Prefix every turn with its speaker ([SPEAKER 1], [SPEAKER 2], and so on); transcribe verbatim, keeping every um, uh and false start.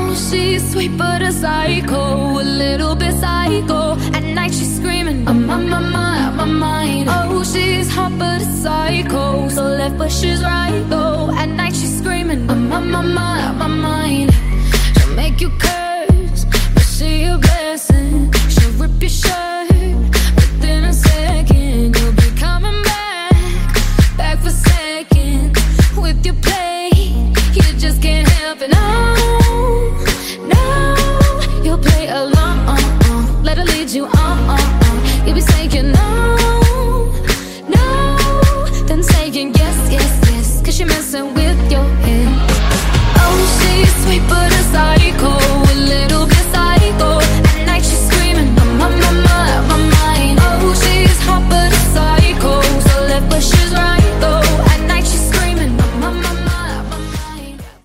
[SPEAKER 1] She's sweet but a psycho, a little bit psycho. At night she's screaming, I'm on my mind, my mind. Oh, she's hot but a psycho, so left but she's right though. At night she's screaming, I'm on my mind, my mind. She'll make you curse, but she a blessing. She'll rip your shirt within a second. You'll be coming back, back for seconds with your play. You just can't help it, no.